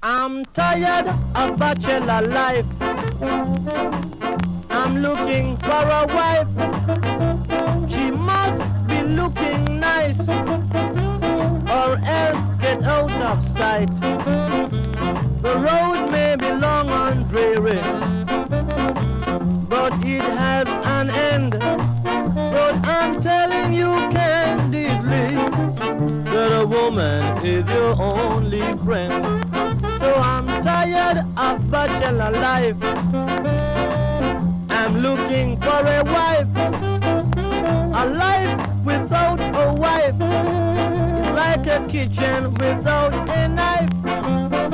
I'm tired of bachelor life. I'm looking for a wife. She must be looking nice, or else get out of sight. The road may be long and dreary, but it has an end. But I'm telling you candidly that a woman is your only friend. So I'm tired of bachelor life. I'm looking for a wife. A life without a wife is like a kitchen without a knife.